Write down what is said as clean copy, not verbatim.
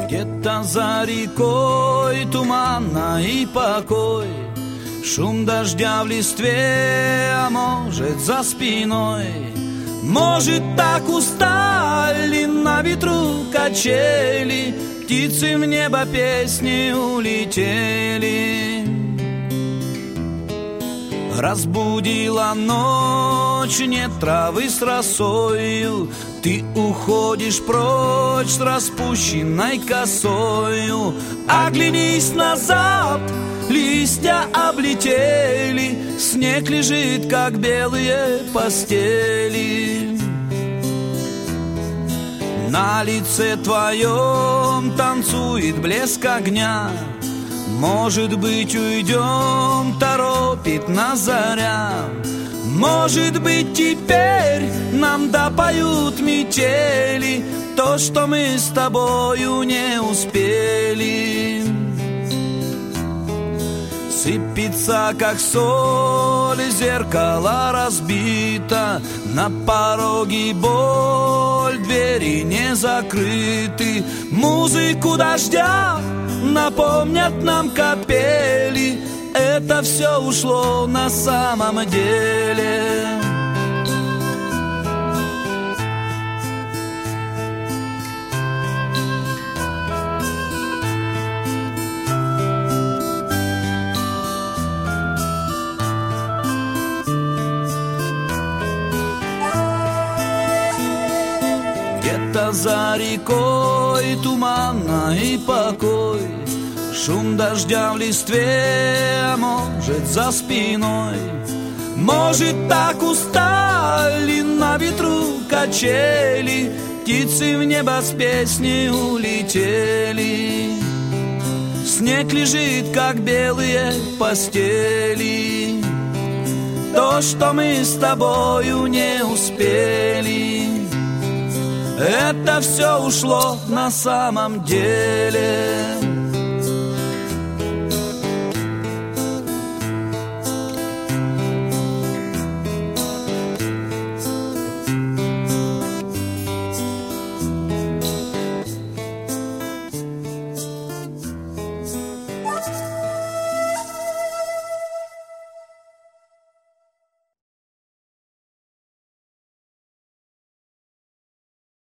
Где-то за рекой туманно и покой, шум дождя в листве, а может за спиной. Может так устали на ветру качели, птицы в небо песни улетели. Разбудила ночь, нет травы с росою, ты уходишь прочь с распущенной косою. Оглянись назад, листья облетели, снег лежит, как белые постели. На лице твоем танцует блеск огня, может быть, уйдем, торопит нас заря. Может быть, теперь нам допоют метели то, что мы с тобою не успели. Сыпется, как соль, зеркало разбито, на пороге боль, двери не закрыты. Музыку дождя напомнят нам капели, это все ушло на самом деле. Где-то за рекой туманно и покой, шум дождя в листве, а может за спиной. Может так устали на ветру качели, птицы в небо с песней улетели. Снег лежит, как белые постели, то, что мы с тобою не успели, это все ушло на самом деле.